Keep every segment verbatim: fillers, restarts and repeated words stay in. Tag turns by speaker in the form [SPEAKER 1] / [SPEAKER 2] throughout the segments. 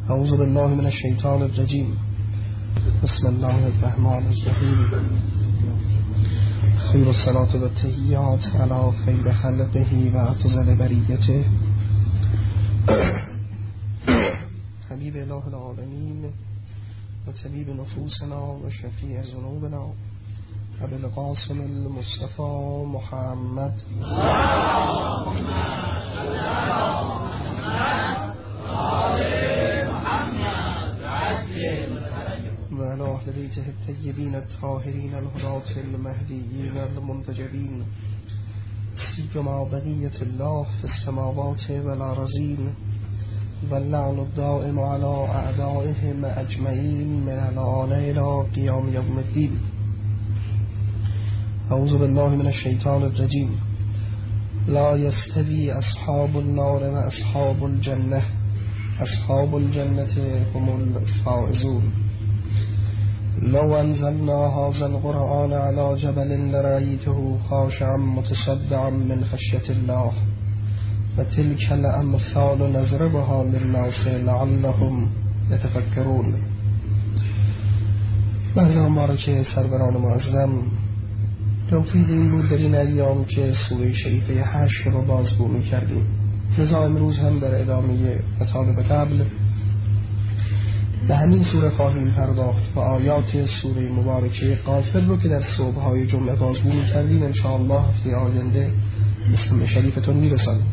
[SPEAKER 1] اعوذ بالله من الشیطان الرجیم. بسم الله الرحمن الرحیم. خیر الصلاة و التحیات علی خیر خلقه و افضل بریته حبیب اله العالمین و طبیب نفوسنا و شفیع ذنوبنا ابی القاسم المصطفى محمد و علی اهل بیته الطیبین الطاهرین الهداة المهدیین المنتجبین سیما بقیة الله فی السماوات والارضین واللعن الدائم على اعدائهم اجمعین من الآن الى قیام یوم الدین. اعوذ بالله من الشیطان الرجیم. لا یستوی اصحاب النار و اصحاب الجنه اصحاب الجنة هم الفائزون. لو انزلنا هذا القرآن على جبل لرأيته خاشعا متصدعا من خشية الله وتلك الأمثال نضربها للناس لعلهم يتفكرون. بعضا مبارک سروران معظم، توفیق این بود در این ایام که سوره شریفه حشر رو بازگو می کردیم. لذا امروز هم در ادامه مطالب قبل به همین سوره خواهیم پرداخت و آیات سوره مبارکه غافر رو که در صبح‌های جمعه بازگو می‌کردیم انشاءالله هفته آینده اسم شریفتون میرسانیم.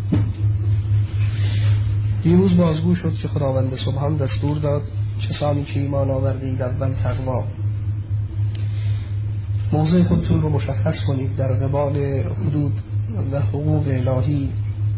[SPEAKER 1] دیروز بازگو شد که خداوند سبحان دستور داد کسانی که ایمان آوردید اول تقوا، موضع خودتون رو مشخص کنید در قبال حدود و حقوق الهی،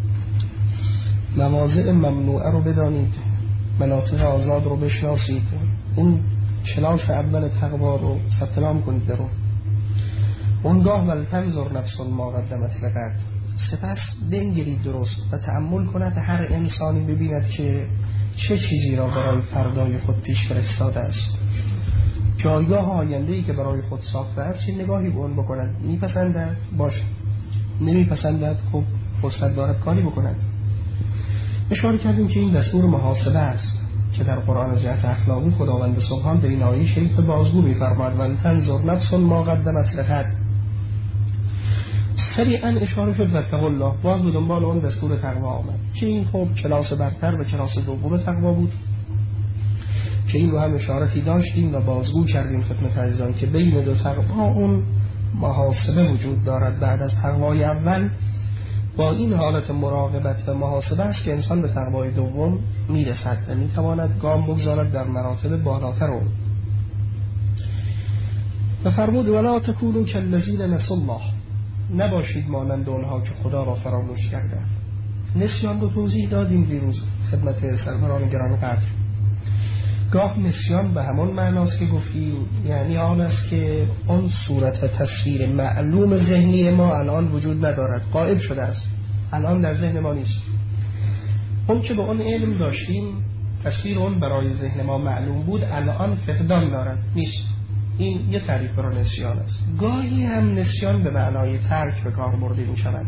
[SPEAKER 1] مواضع ممنوعه رو بدانید، مناطق آزاد رو بشناسید، اون کلاس اول تقوا رو ثبت نام کنید در اون. اونگاه ولتنظر نفس ما قدمت لغد، سپس بنگرید درست و تأمل کند هر انسانی ببیند که چه چیزی را برای فردای خود پیش فرستاده است، جایگاه آینده‌ای که برای خود ساخته است چه نگاهی به اون بکند. میپسندد باش، نمیپسندد خب فرصت دارد کاری بکند. اشاره کردیم که این دستور محاسبه است که در قرآن از جهت اخلاقی خداوند سبحان در این آیه شریف بازگو می‌فرماید ولتنظر نفس ما قدمت لغد. سریعا اشاره شد واتقوا الله، باز به دنبال اون دستور تقوا آمد که این خب کلاس برتر و کلاس دوم تقوا بود که این رو هم اشارتی داشتیم و بازگو کردیم خدمت عزیزان که بین دو تقوا اون محاسبه وجود دارد. بعد از تقوای اول با این حالت مراقبت و محاسبه است که انسان به تقوای دوم میرسد و میتواند گام بگذارد در مراتب بالاتر اون. و فرمود ولا تکونوا کالذین نسوا الله، نباشید مانند اونها که خدا را فراموش کردند. نسیان رو توضیح دادیم دیروز خدمت سروران گرامی قدر. گاه نسیان به همون معناست که گفتیم، یعنی آن است که اون صورت و تصویر معلوم ذهنی ما الان وجود ندارد، غائب شده است، الان در ذهن ما نیست. اون که به اون علم داشتیم، تصویر اون برای ذهن ما معلوم بود، الان فقدان دارد، نیست. این یه تعریف برای نسیان است. گاهی هم نسیان به معنای ترک به کار برده می شود.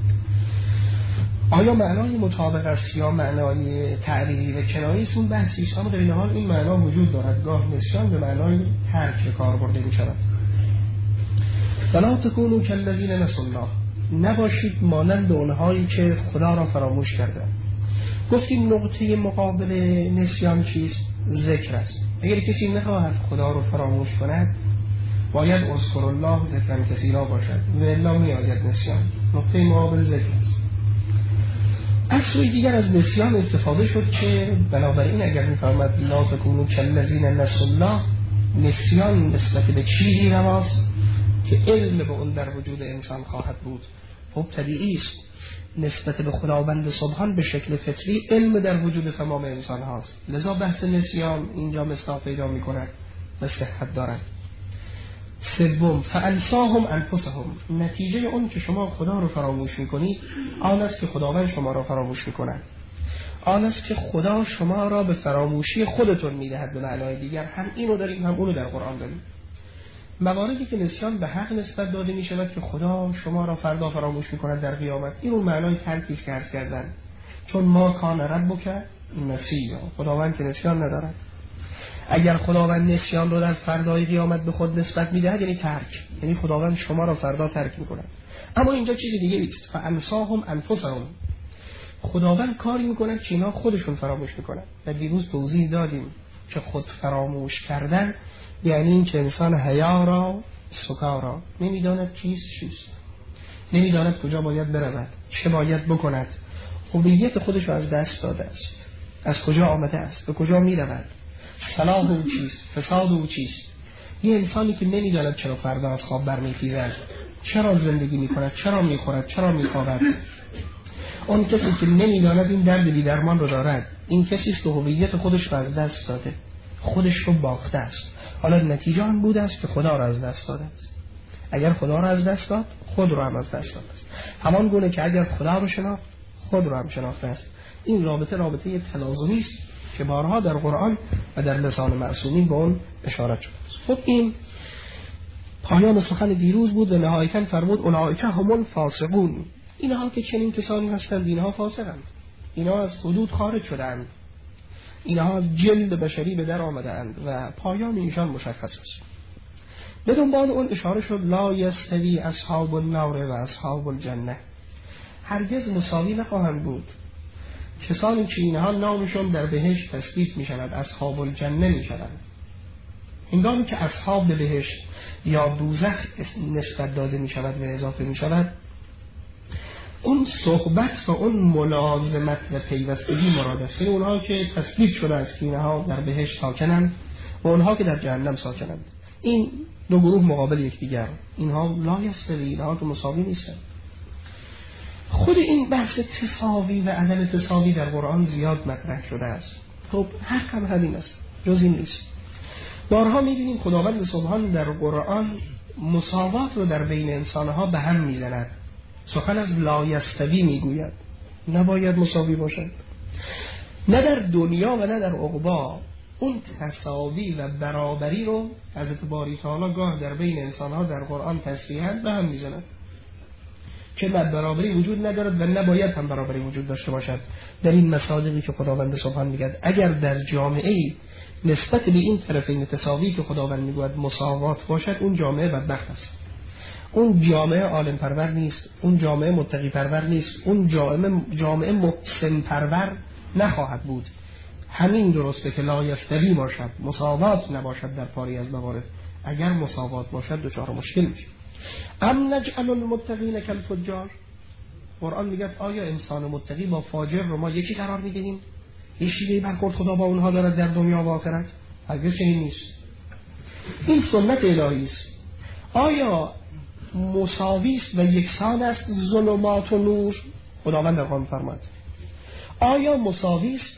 [SPEAKER 1] آیا معنای مطابق است یا معنای تعریضی و کنایه‌ای است؟ اون بحثی است، اما در این حال این معنا وجود دارد. گاه نسیان به معنای ترک به کار برده می شود. ولا تکونوا کالذین نسوا الله، نباشید مانند اونهایی که خدا را فراموش کردند. گفتیم نقطه مقابل نسیان چیست؟ ذکر است. اگر کسی نخواهد خدا را فراموش کند باید اذکر الله ذکرا کثیرا باشد و الا میآید نسیان. نقطه مقابل ذکر است. از سوی دیگر از نسیان استفاده شد که بنابراین اگر می‌فرماد لا تکونوا کالذین نسوا الله، نسیان نسبت به چیزی رواست که علم به اون در وجود انسان خواهد بود. خب طبیعی است نسبت به خداوند سبحان به شکل فطری علم در وجود تمام انسان هاست، لذا بحث نسیان اینجا مصداق پیدا می‌کند و صحت دارد. سوم فانساهم انفسهم، نتیجه اون که شما خدا رو فراموش میکنید آن است که خداوند شما را فراموش میکند، آن است که خدا شما را به فراموشی خودتون میدهد. به معنای دیگر هم اینو داریم هم اونو در قرآن داریم. مواردی که نسیان به حق نسبت داده می شود که خدا شما را فردا فراموش میکند در قیامت، این اون معنای ترکیش که عرض کردن، چون ما کان ربک نسیا. خداوند که نسیان ندارد. اگر خداوند نسیان رو در فردای قیامت به خود نسبت میدهد یعنی ترک، یعنی خداوند شما را فردا ترک میکند. اما اینجا چیزی دیگه نیست. فانساهم انفسهم، خداوند کاری میکنه که اینا خودشون فراموش میکنن. و دیروز توضیح دادیم که خود فراموش کردن یعنی این که انسان حیا را سکارا، نمیداند چیست چیست، نمیداند کجا باید برود، چه باید بکند، هویت خودش رو از دست داده است، از کجا آمده است، به کجا میرود، صلاح او چیست، فساد او چیست. یه انسانی که نمیداند چرا فردا از خواب برمیخیزد، چرا زندگی میکند، چرا میخورد، چرا میخوابد، اون کسی که نمیداند این درد بی درمان رو دارد، این کسی است که هویت خودش رو از دست داده، خودش رو باخته است. حالا نتیجه آن بوده است که خدا رو از دست داده است. اگر خدا رو از دست داد، خود رو هم از دست داده است. همان گونه که اگر خدا رو شناخت، خود رو هم شناخته است. این رابطه رابطه تلازمی است که بارها در قرآن و در لسان معصومین به اون اشارت شده است. خب این پایان سخن دیروز بود و نهایتاً فرمود اولئک هم الفاسقون. اینها که چنین کسانی هستند، اینها فاسقند، اینها از حدود خارج شدند، اینها از جلد بشری به در آمدند و پایان ایشان مشخص است. به دنبال اون اشاره شد لا یستوی اصحاب النار و اصحاب الجنه، هرگز مساوی نخواهند بود کسانی که اینها نامشون در بهشت تثبیت می شود، اصحاب الجنه می شود. هنگامی که اصحاب بهشت یا دوزخ نسبت داده می شود و اضافه می شود، اون صحبت و اون ملازمت و پیوستگی مراد است. یعنی اونها که تثبیت شده است که اینها در بهشت ساکنند و اونها که در جهنم ساکنند، این دو گروه مقابل یکدیگر، اینها لا یستوی، اینها که مساوی نیستند. خود این بحث تساوی و عدم تساوی در قرآن زیاد مطرح شده است. خب حق هم همین است، جز این نیست. بارها می‌بینیم خداوند سبحان در قرآن مساوات رو در بین انسانها به هم می‌زند. سخن از لا یستوی میگوید، نباید مساوی باشد، نه در دنیا و نه در عقبا. اون تساوی و برابری رو از اعتباری تعالی گاه در بین انسانها در قرآن تصریحاً به هم میزند که برابری وجود ندارد و نباید هم برابری وجود داشته باشد. در این مصادیقی که خداوند سبحان میگه اگر در جامعه‌ای نسبت به این طرفین تساوی که خداوند میگوید مساوات باشد، اون جامعه بدبخت است، اون جامعه عالم پرور نیست، اون جامعه متقی پرور نیست، اون جامعه جامعه محسن پرور نخواهد بود. همین درسته که لا یستوی باشد، مساوات نباشد در پاری از موارد. اگر مساوات باشد دچار مشکل میشه. ام نجعل المتقین کالفجار، قرآن میگه آیا انسان متقی با فاجر رو ما یکی قرار میدیم؟ یه شیوهی برخورد خدا با اونها دارد در دنیا و آخرت؟ هرگز چنین نیست. این سنت الهی است. آیا مساوی است و یکسان است ظلمات و نور؟ خداوند در قرآن فرمود آیا مساوی است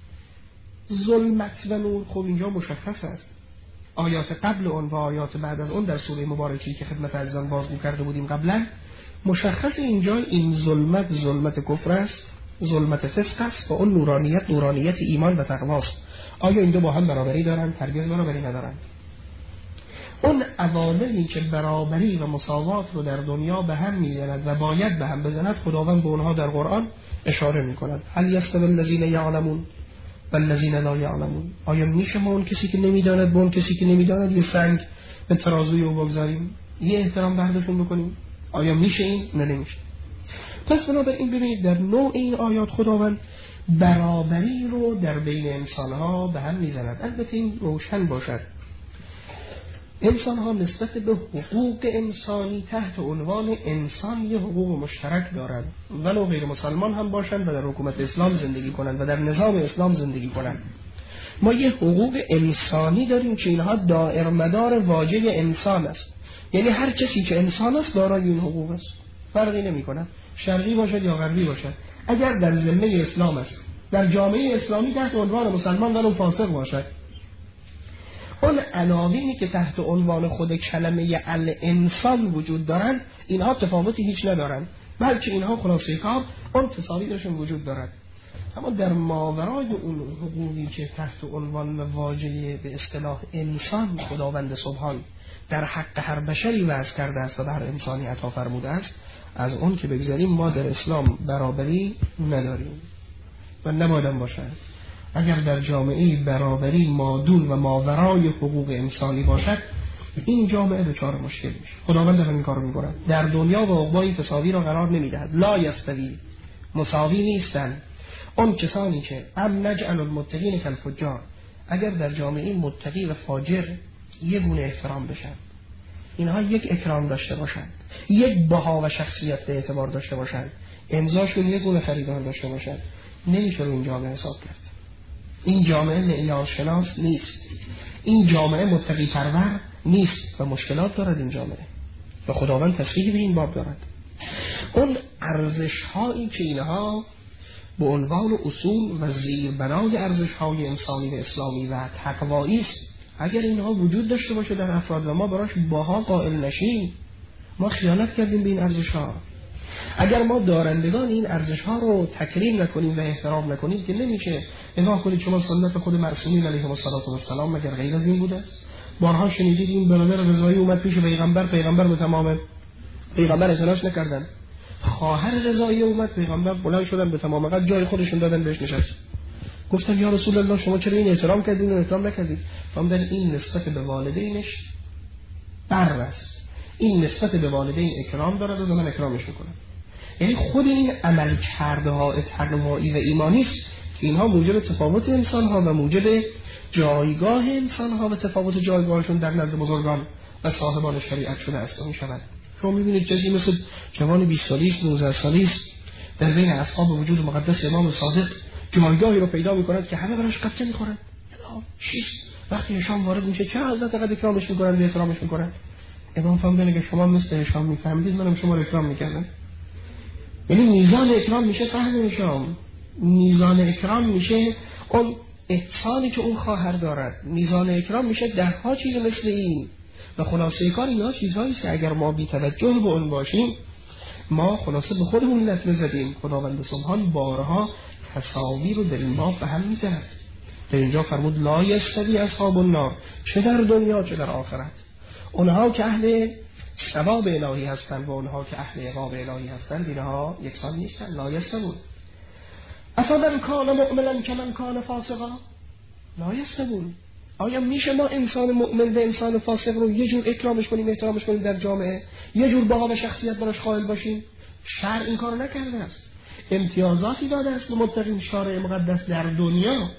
[SPEAKER 1] ظلمت و نور؟ خب اینجا مشخص است. آیات قبل اون و آیات بعد از اون در سوره مبارکی که خدمت عزیزان بازگو کرده بودیم قبلا، مشخص اینجا این ظلمت ظلمت کفر است، ظلمت فسق است و اون نورانیت نورانیت ایمان و تقوا است. آیا این دو با هم برابری دارند؟ هرگز برابری ندارند. اون عواملی که برابری و مساوات رو در دنیا به هم میزند و باید به هم بزند، خداوند به اونها در قرآن اشاره میکند. هل یستوی الذین یعلمون والذین لا یعلمون، آیا میشه ما اون کسی که نمیداند با اون کسی که نمیداند یه سنگ به ترازوی او بگذاریم، یه احترام برداشون بکنیم؟ آیا میشه این؟ نه نمیشه. پس بنابراین ببینید در نوع این آیات خداوند برابری رو در بین انسانها به هم میزند. البته این روشن باشد، انسان ها نسبت به حقوق انسانی تحت عنوان انسان یه حقوق مشترک دارند، ولو غیر مسلمان هم باشند و در حکومت اسلام زندگی کنند و در نظام اسلام زندگی کنند. ما یه حقوق انسانی داریم که اینها دائر مدار واژه انسان است، یعنی هر کسی که انسان است دارای این حقوق است، فرقی نمی کنه شرقی باشد یا غربی باشد. اگر در ذمه اسلام است، در جامعه اسلامی تحت عنوان مسلمان ولو فاسق باشد، اون عناوینی که تحت عنوان خود کلمه الانسان وجود دارند اینها تفاوتی هیچ ندارند، بلکه اینها خلاصه کار اون تساوی درشون وجود دارد. اما در ماورای اون حقوقی که تحت عنوان واژه به اصطلاح انسان خداوند سبحان در حق هر بشری وضع کرده است و به هر انسانی عطا فرموده است، از اون که بگذاریم ما در اسلام برابری نداریم و نباید باشد. اگر در جامعه برابری مادون و ماورای حقوق انسانی باشد، این جامعه دچار مشکل میشه. خداوند در این کارو میکنه. در دنیا و عقبای تساوی را قرار نمیدهد. لا یستوی، مساوی نیستند اون کسانی که ام نجعل المتقین کالفجار، اگر در جامعه متقی و فاجر یک گونه احترام بشن، اینها یک اکرام داشته باشند، یک بها و شخصیت به اعتبار داشته باشند، امضاشون یک گونه خریدار داشته باشند، نمیشه رو این جامعه حساب کرد. این جامعه معیار شناس نیست، این جامعه متقی پرور نیست و مشکلات دارد این جامعه و خداوند تصریح به این باب دارد. اون ارزش هایی که اینها به عنوان اصول و زیربنای ارزش های انسانی و اسلامی و تقوایی است، اگر اینها وجود داشته باشه در افراد و ما براش باها قائل نشیم، ما خیانت کردیم به این ارزش ها. اگر ما دارندگان این ارزش ها رو تکریم نکنیم و احترام نکنیم که نمیشه. نگاه کنید شما سنت خود معصومین علیهم السلام مگر غیر از این بوده؟ بارها شنیدید این برادر رضایی اومد پیش پیغمبر، پیغمبر به تمام پیغمبر اعتراض نکردن. خواهر رضایی اومد، پیغمبر بلند شدن به تمام قد جای خودشون دادن بهش نشست. گفتن یا رسول الله شما چرا این احترام کردین و احترام نکردید؟ فرمودن این نسبت به والدینش بر است، این نسبت به والدین اکرام دارد و من اکرامش میکنم. یعنی خود این عمل کرده ها تقوایی و ایمانی است که اینها موجب تفاوت انسان ها و موجب جایگاه انسان ها و تفاوت جایگاهشون در نزد بزرگان و صاحبان شریعت شده است و می شود. شما میبینید کسی مثل جوان بیست سالی است، نوزده سالی است، در بین اصحاب وجود مقدس امام صادق جایگاهی رو پیدا می‌کند که همه براش قبطه می‌خورند. چیست؟ وقتی هشام وارد میشه چرا حضرت قد اکرامش می‌کنند و احترامش می‌کنند؟ امام فرمودن که شما مثل هشام می‌فهمید، منم شما رو اکرام می‌کردم. یعنی میزان اکرام میشه فهم هشام، میزان اکرام میشه اون احسانی که اون خواهر دارد، میزان اکرام میشه ده ها چیز مثل این. و خلاصه کار اینا چیزهایی که اگر ما بی توجه به اون باشیم، ما خلاصه به خودمون لطمه زدیم. خداوند سبحان بارها تصاویر رو در این باب به هم میزند. در اینجا فرمود لا یستوی اصحاب النار، چه در دنیا چه در آخرت. اونها که اهل ثواب الهی هستند و اونها که اهل عقاب الهی هستند اینها یکسان نیستند. لا یستوون. افمن کان مؤمنا کمن کان فاسقا لا یستوون. آیا میشه ما انسان مؤمن و انسان فاسق رو یه جور اکرامش کنیم، احترامش کنیم در جامعه، یه جور بها و شخصیت براش قائل باشیم؟ شرع این کارو نکرده است. امتیازاتی داده است به متقین شارع مقدس در دنیا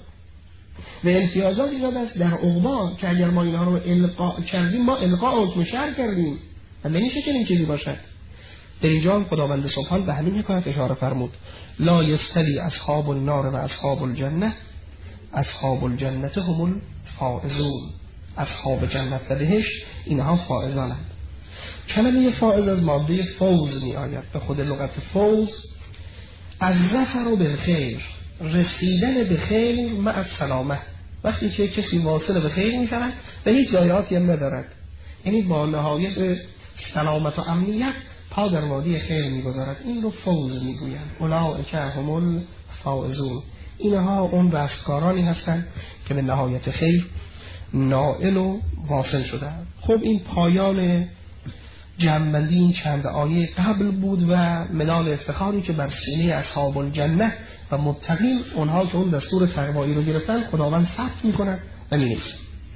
[SPEAKER 1] و امتیازاتی داده است در عقبا که اگر ما اینها رو القا کردیم ما القا حکم شرع کردیم و نمیشه چنین چیزی باشد. در اینجا خداوند سبحان به همین حکایت اشاره فرمود لا یستوی اصحاب النار و اصحاب الجنه، اصحاب الجنه هم الفائزون. اصحاب جنت و بهشت اینها فائزانند. کلمه فائز از ماده فوز می آید. به خود لغت فوز از ظفر و بالخیر، رسیدن به خیر مع السلامه. وقتی که کسی واصل به خیر می شود و هیچ ضایعاتی هم ندارد، یعنی با نهایت سلامت و امنیت پا در وادی خیر می گذارد، این رو فوز می گویند. اولئک هم الفائزون. اینها اون رستگارانی هستند که به نهایت خیر نائل و واصل شدند. خب این پایان جمع‌بندی این چند آیه قبل بود و مدال افتخاری که بر سینه اصحاب الجنه و متقین، اونها که اون دستور تقوایی رو گرفتن، خداوند ثبت می‌کند و می‌نویسه.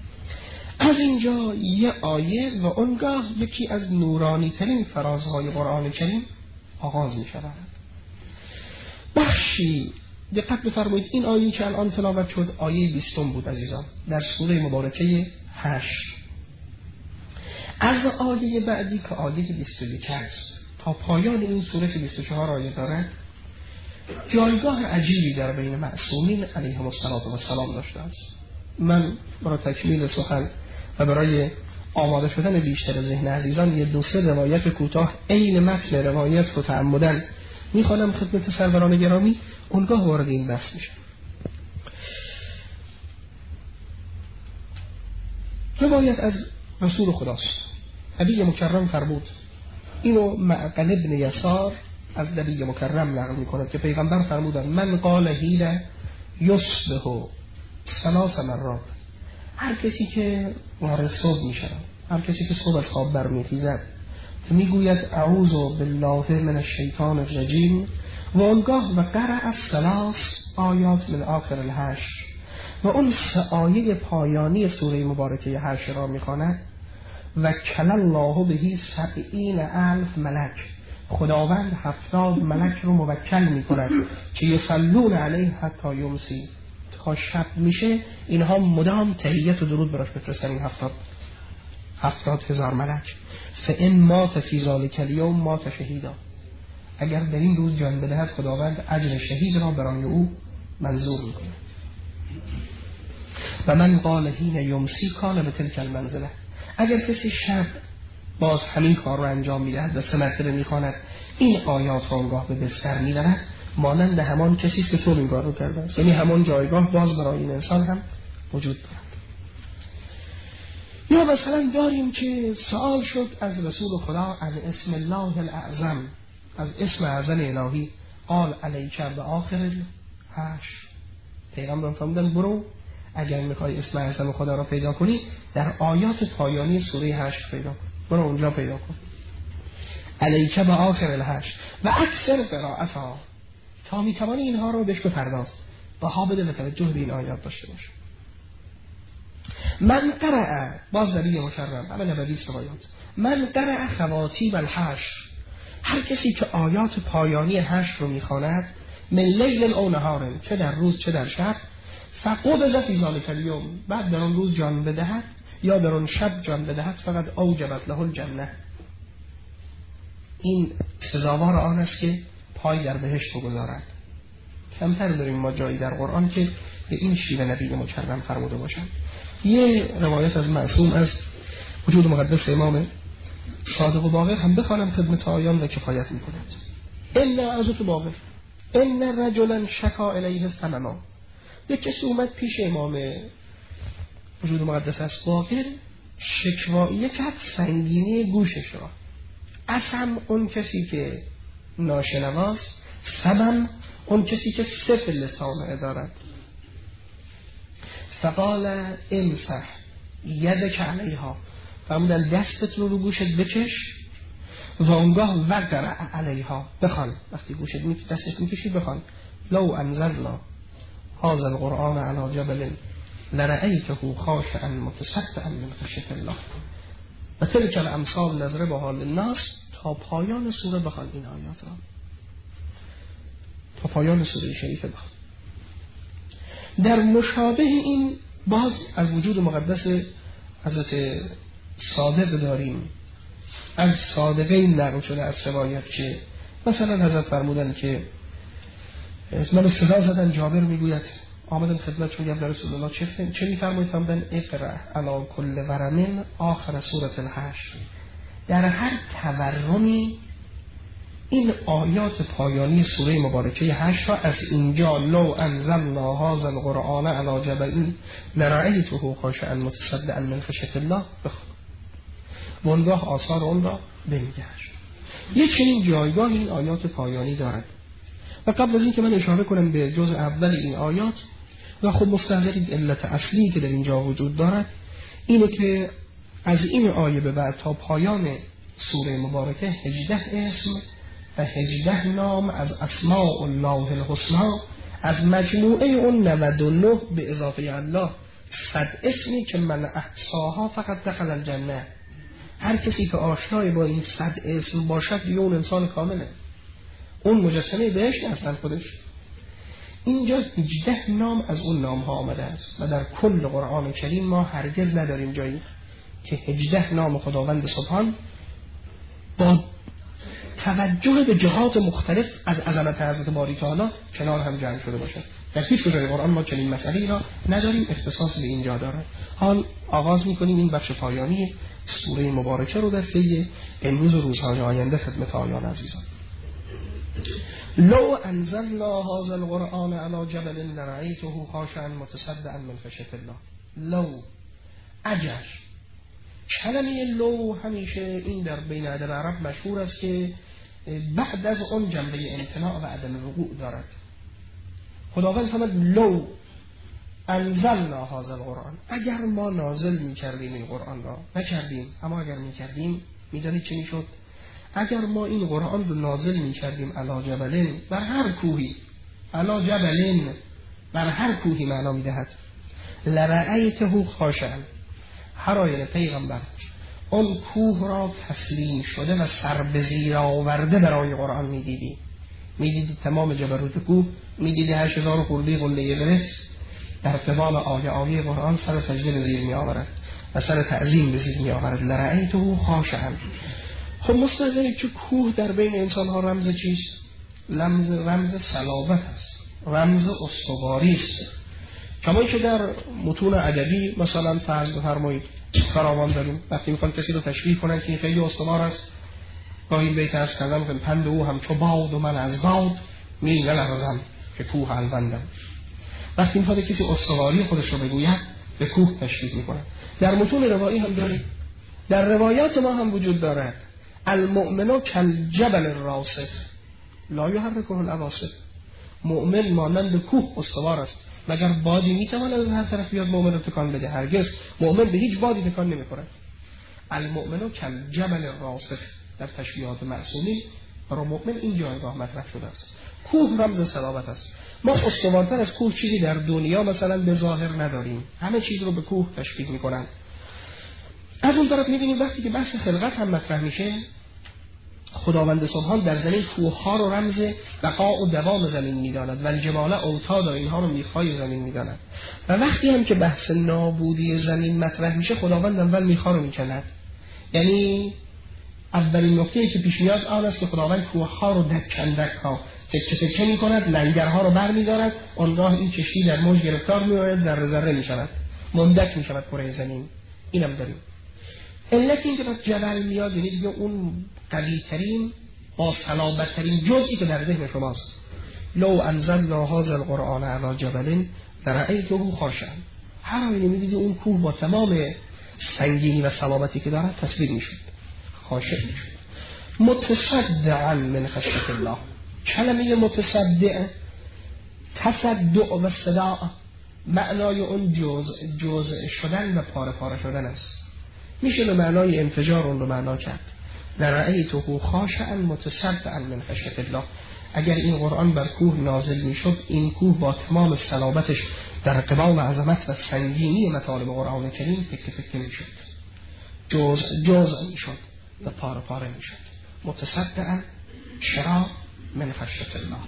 [SPEAKER 1] از اینجا یه آیه و اونگاه یکی از نورانی ترین فرازهای قرآن کریم آغاز می‌شود. بخشی دقت بفرمایید، این آیه که الان تلاوت شد آیه بیستم بود عزیزان در سوره مبارکه هشت. از آیه بعدی که آیه بیست و یک است تا پایان این سوره که بیست و چهار آیه دارد جایگاه عجیبی در بین معصومین علیهم السلام داشته است. من برای تکمیل سخن و برای آماده شدن بیشتر ذهن عزیزان یه دو سه روایت کوتاه عین متن روایت رو تعمدن میخوانم خدمت سروران گرامی، اونگاه وارد این بحث میشه. روایت از رسول خداست. نبی مکرم فرمود، اینو معقل ابن یسار از نبی مکرم نقل میکند که پیغمبر فرمودن من قال حین یصبح ثلاث مرات، هر کسی که وارد صبح میشه، هر کسی که صبح از خواب برمیخیزد میگوید اعوذ بالله من الشیطان الرجیم و آنگاه و قرأ الثلاث آیات من آخر الحشر و اون سه آیه پایانی سوره مبارکه حشر را میخواند و کل الله بهی سبعین الف ملک، خداوند هفتاد ملک رو موکل میکند که یصلون علیه حتی یمسی، تا شب میشه اینها مدام تحیت و درود براش بفرستن. این هفتاد هفتاد هزار ملک. فان مات فی ذلک الیوم مات شهیدا، اگر در این روز جان بدهد خداوند اجر شهید را برای او منظور میکنه. و من قال حین یمسی کان به تلک المنزله، اگر کسی شب باز همین کار رو انجام میدهد و سه مرتبه میخواند این آیات را آنگاه به بستر میبرد، مانند همان کسی است که تو این کار رو کرده است. یعنی همان جایگاه باز برای این انسان هم وجود دارد. یا مثلا داریم که سوال شد از رسول خدا از اسم الله الاعظم، از اسم اعظم الهی، قال علیک بآخر الحشر، پیغمبر فرمودن برو اگر میخوای اسم اعظم خدا را پیدا کنی در آیات پایانی سوره حشر پیدا کن، برو اونجا پیدا کن. علیک بآخر الحشر و اکثر قرائتها، تا میتوانی اینها رو بهش بپرداز، بها بده و توجه به این آیات داشته باش. من قرأ، باز دلیل مشرم عمل بدیس روایات، من قرأ خواتیب الحشر، هر کسی که آیات پایانی حشر رو میخواند، من لیل او نهار، چه در روز چه در شب، فقبض فی ذلک الیوم، بعد در اون روز جان بدهد یا در اون شب جان بدهد، فقط اوجبت له الجنه، این سزاوار آن است که پای در بهشت بگذارد. کمتر داریم ما جایی در قرآن که به این شیوه نبی مکرم فرموده باشند. یه روایت از معصوم از وجود مقدس امام صادق و باقر هم بخوانم خدمت آیان و کفایت میکند. الا عزت باقر ان رجلا شکا الیه السمما، یک کسی اومد پیش امام وجود مقدس از باقر شکوایی کرد سنگینی گوشش را. اسم اون کسی که ناشنواست، سمم اون کسی که سفل سامعه دارد. فقال امسح یدک علیها، فرمودن دستت رو رو گوشت بکش و اونگاه وقرع علیها، بخوان. وقتی گوشت می دستت میکشی بخوان لو انزلنا هذا القرآن على جبل لرأيته خاشعا متصدعا من خشیة الله و تلك الامثال نضربها للناس، تا پایان سوره بخوان این آیات را، تا پایان سوره شریفه بخوان. در مشابه این باز از وجود مقدس حضرت صادق داریم، از صادقین نقل شده از روایت که مثلا حضرت فرمودن که من صدا زدن، جابر میگوید آمدن خدمتشون گفتم رسول الله چه چه میفرمایید؟ فرمودن اقرأ علی کل ورم آخر سوره الحشر، در هر تورمی این آیات پایانی سوره مبارکه حشر را از اینجا لو انزلنا هذا القرآن علی جبل لرأیته خاشعا متصدعا من خشیة الله بخوان و اونگاه آثار اون را بنگشت. یک چنین جایگاه این آیات پایانی دارد. و قبل از این که من اشاره کنم به جزء اول این آیات و خب مستحضرید علت اصلی که در اینجا وجود دارد اینه که از این آیه به بعد تا پایان سوره مبارکه هجده اسم و هجده نام از اسماء الله الحسنا، از مجموعه اون نود و نه به اضافه الله صد اسمی که من احصاها فقط دخل الجنه. هر کسی که آشنای با این صد اسم باشد دیگه اون انسان کامله، اون مجسمه بهشت اصلا خودش. اینجا هجده نام از اون نام ها آمده است و در کل قرآن کریم ما هرگز نداریم جایی که هجده نام خداوند سبحان با توجه به جهات مختلف از عظمت حضرت باری تعالی کنار هم جمع شده باشد. در هیچ جای قرآن ما چنین مسئله را نداریم، اختصاص به اینجا دارد. حال آغاز میکنیم این بخش پایانی سوره مبارکه رو در طی امروز و روزهای آینده خدمت آیان عزیزان. لو انزلنا هذا القرآن على جبل لرأيته خاشعا متصدعا من خشیة الله. لو، اگر. کلمه لو همیشه این در بین ادب عرب مشهور است که بعد از اون جنبه امتناع و عدم وقوع دارد. خداوند فرمود لو انزلنا هذا القرآن، اگر ما نازل می‌کردیم این قرآن را، نکردیم اما اگر می‌کردیم می‌دانید چه می‌شد؟ اگر ما این قرآن رو نازل می‌کردیم علی جبلین، بر هر کوهی، علی جبلین بر هر کوهی معنا می‌دهد، لرأیته خاشعا، هر آینه پیغمبر اون کوه را تسلیم شده و سر به زیر آورده برای قرآن میدیدی. میدیدی تمام جبروت کوه، میدیدی هشت هزار خورده قله برس در قبال آیه آیه قرآن سر سجده به زیر می آورد و سر تعظیم به زیر می آورد. لرأیته خاشعا. خب مستحضره که کوه در بین انسان ها رمز چیست؟ رمز رمز صلابت است، رمز استواری است. کما که در متون ادبی مثلا فرض بفرمایید فراوان داریم، وقتی میخوان کسی رو تشریح کنن که این خیلی استوار است، گاهی بیت عرض کردن میکنن پند او همچو باد و من از باد می نلرزم که کوه الوندم. وقتی میخواد کسی استواری خودش رو بگوید به کوه تشریح میکنن. در متون روایی هم داریم، در روایات ما هم وجود دارد المؤمن کالجبل الراسخ لا یحرکه العواصف. مؤمن مانند کوه استوار است، مگر بادی میتواند از هر طرف بیاد مؤمن رو تکان بده؟ هرگز. مؤمن به هیچ بادی تکان نمیخوره. المؤمن کالجبل الراسخ در تشبیهات معصومین برای مؤمن این جایگاه مطرح شده است. کوه رمز صلابت است. ما استوارتر از کوه چیزی در دنیا مثلا به ظاهر نداریم، همه چیز رو به کوه تشبیه میکنن. از اون طرف میبینیم وقتی که بحث خلقت هم مطرح میشه، خداوند سبحان در زمین کوه‌ها رو رمز بقا و دوام زمین میداند و الجبال اوتاد، اینها رو میخای زمین میداند. و وقتی هم که بحث نابودی زمین مطرح میشه، خداوند اول میخا رو میکند. یعنی اولین نکته‌ای که پیش میاد آن است که خداوند کوه‌ها رو دکندک ها تکه تکه میکند، لنگرها رو برمیدارد، آنگاه این کشتی در موج گرفتار میآید، ذره ذره میشود، مندک میشود کره زمین. اینم داریم. علت این که وقت جبل میاد یعنی دیگه اون قوی ترین با صلابت ترین جزئی که در ذهن شماست. لو انزلنا هذا القرآن علی جبل لرأیته خاشعا. هر آینه میدیدی اون کوه با تمام سنگینی و صلابتی که دارد تسلیم میشد، خاشع میشد. متصدعا من خشیت الله. کلمه متصدع، تصدع و صداع، معنای اون جزء جزء شدن و پاره پاره شدن است. میشه به معنای انفجار اون رو معنا کرد. لرأیته خاشعا متصدعا من خشیت الله. اگر این قرآن بر کوه نازل میشد، این کوه با تمام صلابتش در قبال عظمت و سنگینی مطالب قرآن کریم تکه تکه میشد، جزء جزء میشد و پاره پاره میشد. متصدعا چرا؟ من خشیت الله،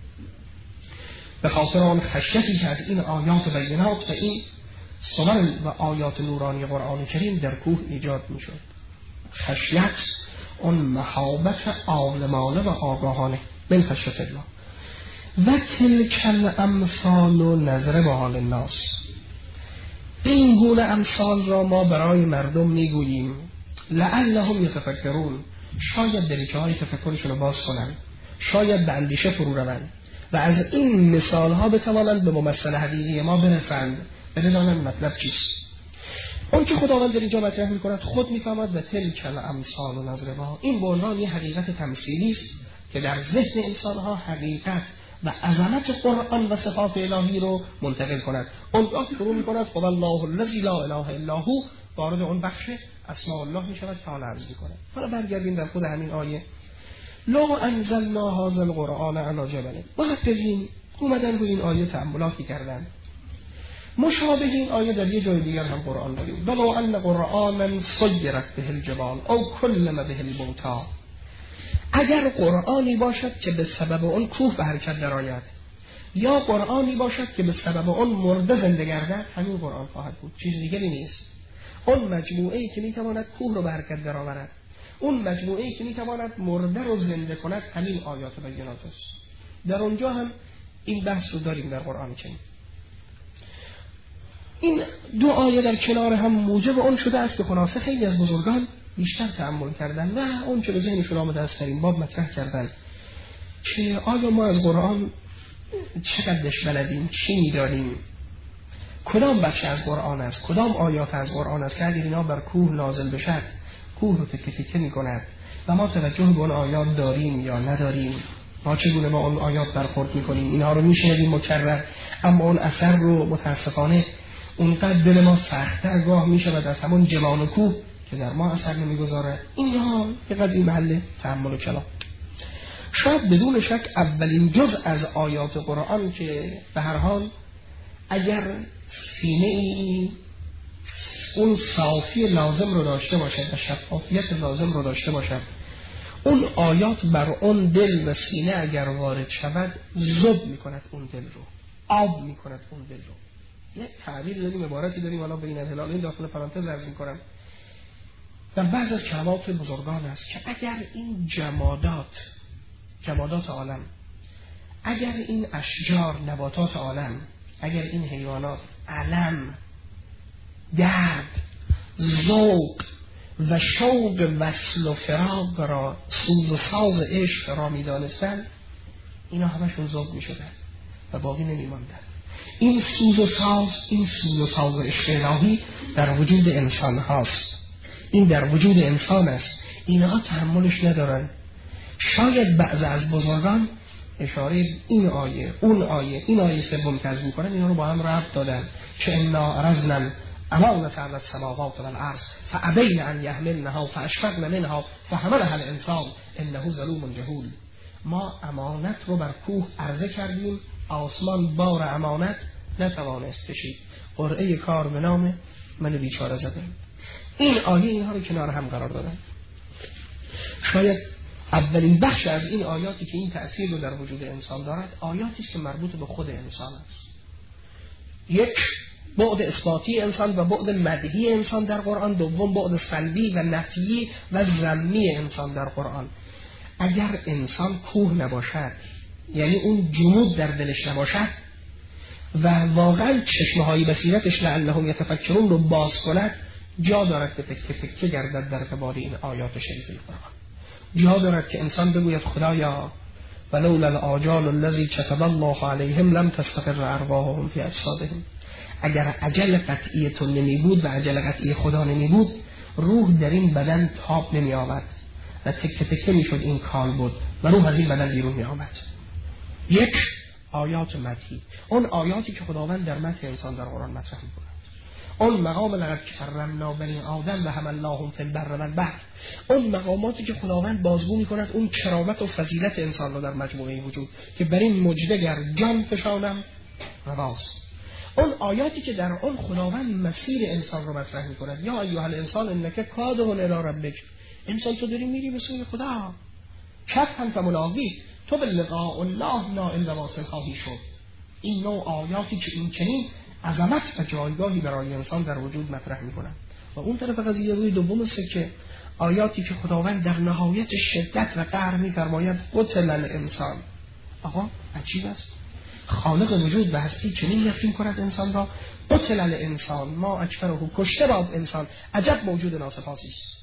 [SPEAKER 1] به خاطر آن خشیتی که از این آیات بینات و این سنن و آیات نورانی قرآن کریم در کوه ایجاد میشد. خشیت اون محابت عالمانه و آگاهانه. من خشیت الله. و تلک الامثال و نضربها للناس. این گونه امثال را ما برای مردم میگوییم لعلهم یتفکرون، شاید دریچه های تفکرشون رو باز کنن، شاید به اندیشه فرو روند و از این مثال ها بتوانند به ممثل حقیقی ما برسند، بدانند مطلب چیست. اون که خداوند در اینجا مطرح میکند خود میفهمد و تلک الامثال و نضربها، این به عنوان یه حقیقت تمثیلی است که در ذهن انسان ها حقیقت و عظمت قرآن و صفات الهی رو منتقل کند. اون وقت شروع میکند خدا الله الذی لا اله الا هو، وارد اون بخش اسماء الله میشود که حالا عرض میکنه. حالا برگردیم در خود همین آیه. لو انزلنا هذا القرآن علی جبل. محققین اومدن روی این آیه تأملاتی کردن. مشابه این آیه در یه جای دیگر هم قرآن داریم. ولو ان قرآنا صیرت به الجبال او کلم به الموتی. اگر قرآنی باشد که به سبب اون کوه به حرکت درآید، یا قرآنی باشد که به سبب اون مرده زنده گردد، همین قرآن خواهد بود، چیز دیگری نیست. اون مجموعه‌ای که میتواند کوه رو به حرکت درآورد، اون مجموعه‌ای که میتواند مرده رو زنده کند، همین آیات بینات است. در اونجا هم این بحث رو داریم در قرآن کریم. این دو آیه در کنار هم موجب اون شده است که خلاصه خیلی از بزرگان بیشتر تأمل کردن و اون که به ذهنشون آمده است در این باب مطرح کردن که آیا ما از قرآن چقدرش بلدیم، چی می‌دانیم، کدام بخش از قرآن است، کدام آیات از قرآن است که اگر اینا بر کوه نازل بشد کوه رو تکه تکه می‌کند و ما توجه به اون آیات داریم یا نداریم، ما چگونه با اون آیات برخورد می‌کنیم، اینها رو می‌شنویم مکرر اما اون اثر رو متاسفانه اونقدر دل ما سخت‌تر گاه می‌شود از همون جبال و کوه که در ما اثر نمی‌گذاره. اینها یه این محل تأمل و کلام. شاید بدون شک اولین جزء از آیات قرآن که به هر حال اگر سینه ای اون صافی لازم رو داشته باشد و شفافیت لازم رو داشته باشد، اون آیات بر اون دل و سینه اگر وارد شود ذوب میکند اون دل رو، آب میکند اون دل رو. یک تعبیر داریم، عبارتی داریم، حالا بین الهلال این داخل پرانتز عرض میکنم، در بعض از کلمات بزرگان است که اگر این جمادات جمادات عالم، اگر این اشجار نباتات عالم، اگر این حیوانات علم، درد، ذوق و شوق وصل و فراق را سوز و ساز عشق را می دانستن، اینا همشون ذوب می شدن و باقی نمی ماندن. این سوز و ساز، این سوز و ساز عشق الهی در وجود انسان هاست، این در وجود انسان است، اینها تحملش ندارن. شاید بعض از بزرگان اشاره این آیه، اون آیه، این آیه سوم که از می کنن، اینا رو با هم ربط دادن که انا عرضنا امانة على السماوات والارض فابین ان یحملنها فاشفقن منها فحملها الانسان انه ظلوم جهول. ما امانت رو بر کوه عرضه کردیم، آسمان بار امانت نتوانست کشید، قرعه کار به نام من بیچاره زده. این آیه اینها رو کنار هم قرار دادن. شاید اولین بخش از این آیاتی که این تأثیر رو در وجود انسان دارد آیاتی است که مربوط به خود انسان است. یک، بعد اثباتی انسان و بعد مدحی انسان در قرآن. دوم، بعد سلبی و نفی و ذمی انسان در قرآن. اگر انسان کوه نباشد، یعنی اون جمود در دلش نباشد و واقعا چشمهایی بصیرتش لعلهم یتفکرون رو باز کند، جا دارد که تکه تکه گردد در قبال این آیات شریف قرآن. جا دارد که انسان بگوید خدایا ولولا الاجال الذی کتب الله علیهم لم تستقر ارواحهم فی اجسادهم. اگر اجل قطعی تو نمی بود و اجل قطعی خدا نمی بود، روح در این بدن تاب نمی آمد و تکه تکه می شد این کال بود و روح از این بدن بیرون می آمد. یک، آیات مدحی، اون آیاتی که خداوند در مدح انسان در قرآن مطرح می کند. اون مقام لقد کرمنا بنی آدم و حملناهم فی البر و البحر، اون مقاماتی که خداوند بازگو می کند اون کرامت و فضیلت انسان را در مجموعه وجود که بر این مجدگر جان فشانم رواست. اون آیاتی که در اون خداوند مسیر انسان رو مطرح می کند. یا ایها الانسان انک کادح الی ربک، انسان تو داری میری به سوی خدا، کفن فملاقی، تو به لقاء الله لا الا واصل خواهی شد. این نوع آیاتی که این چنین عظمت و جایگاهی برای انسان در وجود مطرح می کنند. و اون طرف قضیه روی دوم است که آیاتی که خداوند در نهایت شدت و قهر می فرماید قتل الانسان. آقا عجیب است، خالق وجود و هستی چنین یقین کند انسان را، قتل الانسان ما اکفره، کشته باد انسان. عجب موجود ناسپاسی است.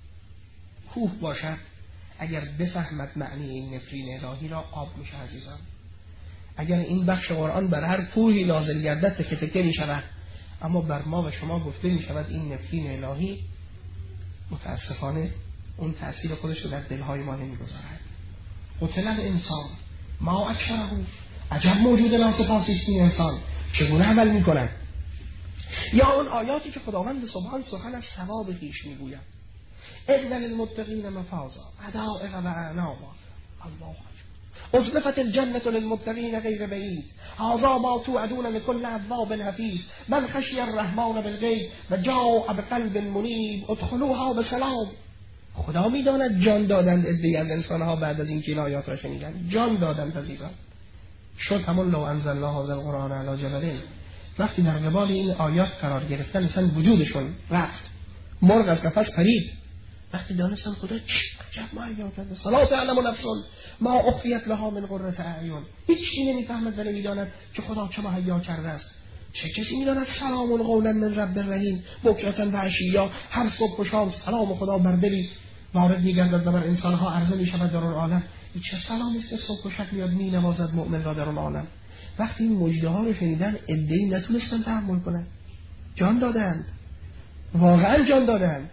[SPEAKER 1] کوه باشد اگر بفهمد معنی این نفرین الهی را آب میشه عزیزان. اگر این بخش قرآن بر هر کوهی نازل گردد تکه تکه می شود، اما بر ما و شما گفته می شود این نفرین الهی متاسفانه اون تأثیر خودش رو در دلهای ما نمی گذارد. قتل الانسان ما اکفره، عجب موجود ناسپاسی است این انسان، چگونه عمل می کند. یا اون آیاتی که خداوند سبحان سخن از ثواب خویش می گوید، اذن للمتقین مفازا حدائق و اعنابا، الله ازلفت الجنة للمتقین غیر بعید، هذا ما توعدون لكل اواب حفیظ، من خشی الرحمن بالغیب و جاء بقلب منیب ادخلوها بسلام. خدا میداند جان دادند عده‌ای از انسانها بعد از این که این آیات را شنیدند، جان دادند عزیزان. شد همون لو انزلنا هذا القرآن علی جبل، وقتی در قبال این آیات قرار گرفتن اصلا وجودشون رفت، مرغ از قفس پرید. وقتی دانستن خدا عجب ما حیا کرده، صلا تعلم نفس ما اخفیت لها من قرة اعین، هیچ کی نمیفهمد و نمیداند که خدا چه ما حیا کرده است. چه کسی میداند سلام قولا من رب رحیم، بکرة و عشیا، هر صبح و شام سلام خدا بر دلی وارد میگردد و بر انسانها عرضه میشود در اون عالم. این چه سلامی است که صبح و شب میاد مینوازد مؤمن را در اون عالم. وقتی این مژده ها رو شنیدن عده‌ای نتونستن تحمل کنن، جان دادند، واقعا جان دادند.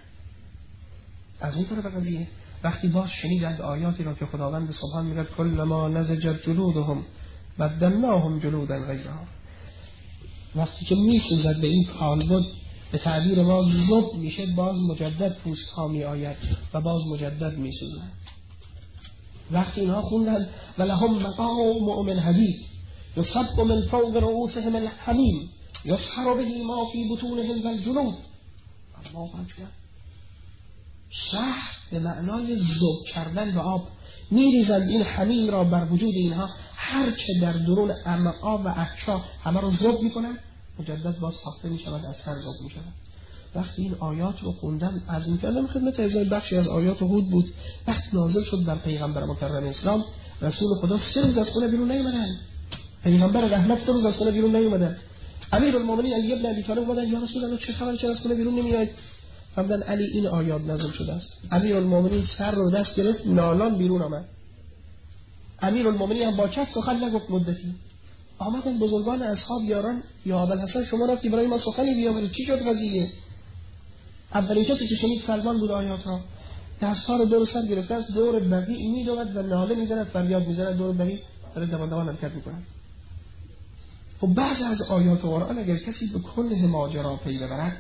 [SPEAKER 1] از اون طرف قضیه وقتی باز شنیدند آیاتی را که خداوند سبحان میگه کلما نضجت جلودهم بدلناهم جلودا غیرها، وقتی که میسوزد به این کالبد به تعبیر ما ذوب میشه، باز مجدد پوست ها می آید و باز مجدد میسوزد. وقتی اینها خوندن ولهم مقام من حدید یصب من فوق رؤوسهم الحمیم، یسحر به ما فی بطونهم والجلود. الله اکبر. شهر به معنای ذوب کردن به آب، میریزند این حمیم را بر وجود اینها، هر چه در درون امعا و احشا همه رو ذوب میکنند، مجدد باز ساخته میشوند، از سر ذوب میشوند. وقتی این آیات رو خوندم از این کردم خدمت ازای بخشی از آیات هود بود، وقتی نازل شد بر پیغمبر مکرم اسلام، رسول خدا سه روز از خونه بیرون نیومدن، پیغمبر رحمت سه روز از خونه بیرون نیومدن. امیرالمومنین علی ابن ابی طالب اومدن، یا رسول الله چه خبر، چرا از خونه بیرون نمیاید؟ فرمودن علی این آیات نازل شده است. امیرالمومنین سر رو دست گرفت، نالان بیرون آمد. امیرالمومنین هم با کس سخن نگفت مدتی. آمدن بزرگان اصحاب یاران، یا ابوالحسن شما رفتی برای ما سخنی بیاورید، چی شد قضیه؟ اولین کسی که شنید سلمان بود آیات را. دست‌ها رو دور سر گرفته است، دور بقیع می‌دود و ناله می‌زند، فریاد می‌زند، دور بقیع داره دوان دوان حرکت می‌کند. خب بعضی از آیات قرآن اگر کسی به کل ماجرا پی ببرد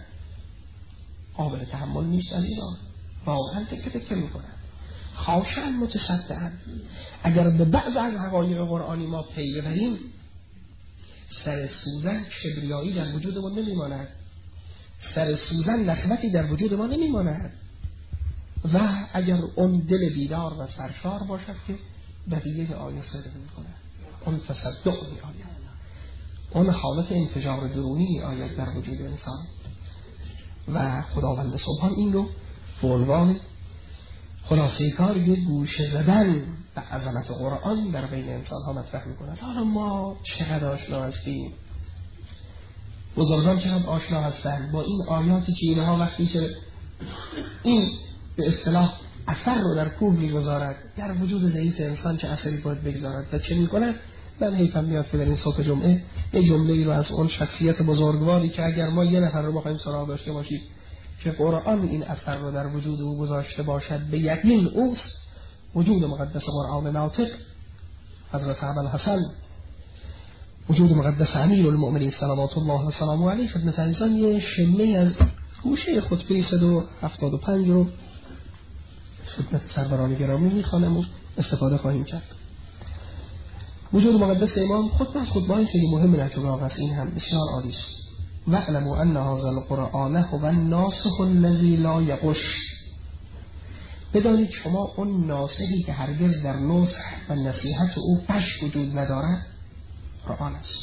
[SPEAKER 1] قابل تحمل نیست از ایران، واقعا تکه تکه می‌کند. خاشعاً متصدعاً اگر به بعض از حقایق قرآنی ما پی ببریم، سر سوزن کبریایی در وجودمون نمی‌ماند، سر سوزن نخوتی در وجود ما نمی‌ماند. و اگر اون دل بیدار و سرشار باشد که بقیه آیه صدق می‌کند، اون تصدق می‌آید، اون حالت انفجار درونی می‌آید در وجود انسان. و خداوند سبحان این رو به عنوان خلاصه کار یه گوشه زدن به عظمت قرآن در بین انسان ها مطرح می‌کند. حالا ما چقدر آشنا هستیم، بزرگان چقدر آشنا هستند با این آیاتی که اینها وقتی که این به اصطلاح اثر رو در کوه می‌گذارد، در وجود ضعیف انسان چه اثری باید بگذارد و چه می‌کند. من حیفم میاد که در این صبح جمعه یه جمله‌ای رو از اون شخصیت بزرگواری که اگر ما یه نفر رو بخوایم سراغ داشته باشیم که قرآن این اثر رو در وجود او گذاشته باشد، به یقین اوست وجود مقدس قرآن ناطق حضرت ابوالحسن، وجود مقدس امیرالمؤمنین صلوات الله و سلامه علیه. خدمت عزیزان یه شمه از گوشه خطبه صد و هفتاد و پنج رو خدمت سروران گرامی میخوانم و استفاده خواهیم کرد. وجود مقدس امام خطبه از خطبه‌های خیلی مهم نهج است، این هم بسیار عالی است. واعلموا ان هذا القرآن هو الناصح الذي لا یغش. بدانید شما اون ناصحی که هرگز در نصح و نصیحت او غش وجود ندارد قرآن است.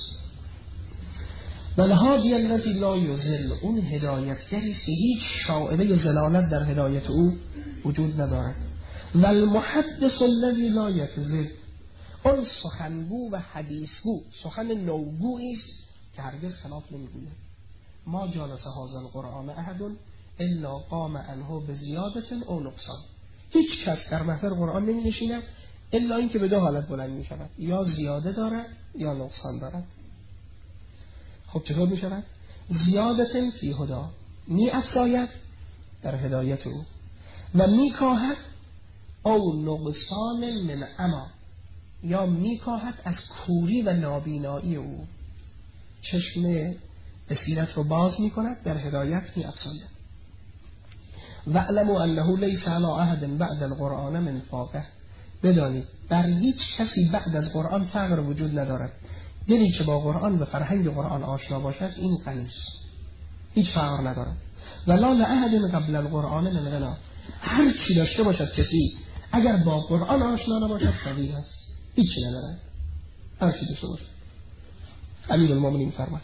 [SPEAKER 1] و الهادی الذی لا یضل، اون هدایتگری است هیچ شائبه زلالت در هدایت او وجود ندارد. و المحدث الذی لا یکذب، اون سخنگو و حدیثگو، سخن نوگویی است که هرگز خلاف نمیگوید. ما جالس هذا القرآن احد الا قام عنه بزیادة او نقصان، هیچ کس در محضر قرآن نمی نشیند الا اینکه به دو حالت بلند می شود، یا زیاده دارد یا نقصان دارد. خب چطور می شود؟ زیادة فی هدا، می افزاید در هدایت او، و می کاهد او نقصان من اما، یا می کاهد از کوری و نابینایی او. چشم بصیرت رو باز می کند، در هدایت می افزاید. واعلموا انه لیس علی احد بعد القرآن من فاقه، بدانید بر هیچ کسی بعد از قرآن فقر وجود ندارد. دلی که با قرآن و فرهنگ قرآن آشنا باشد این غنی است، هیچ فقر ندارد. ولا لأحد قبل القرآن من غنا، هر چی داشته باشد کسی اگر با قرآن آشنا نباشد فقیر است، هیچی ندارد، هر چی داشته باشد. امیرالمومنین فرمود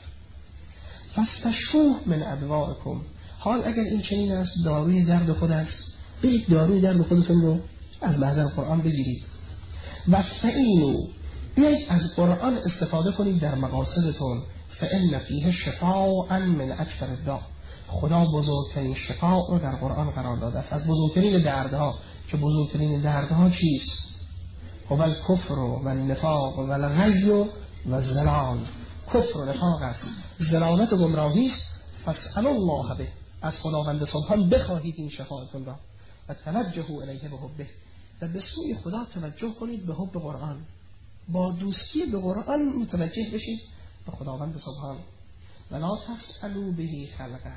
[SPEAKER 1] فاستشفوه من ادوائکم، حال اگر این چنین است داروی درد خود است، برید داروی درد خودتون رو از محضر قرآن بگیرید. واستعینوا، بیایید از قرآن استفاده کنید در مقاصدتون. فإن فیه شفاء من اکثر الداء، خدا بزرگترین شفاء رو در قرآن قرار داده است از بزرگترین دردها. که بزرگترین دردها چیست؟ هو الکفر و النفاق و الغی و الضلال. کفر و نفاق است، ضلالت و گمراهی است. فاسألوا الله به، از خداوند سبحان بخواهید این شفاعتون را. و توجهوا الیه بحبه، و به سوی خدا توجه کنید به حب قرآن، با دوستی به قرآن متوجه بشید به خداوند سبحان. ولا تسألوا به خلقه،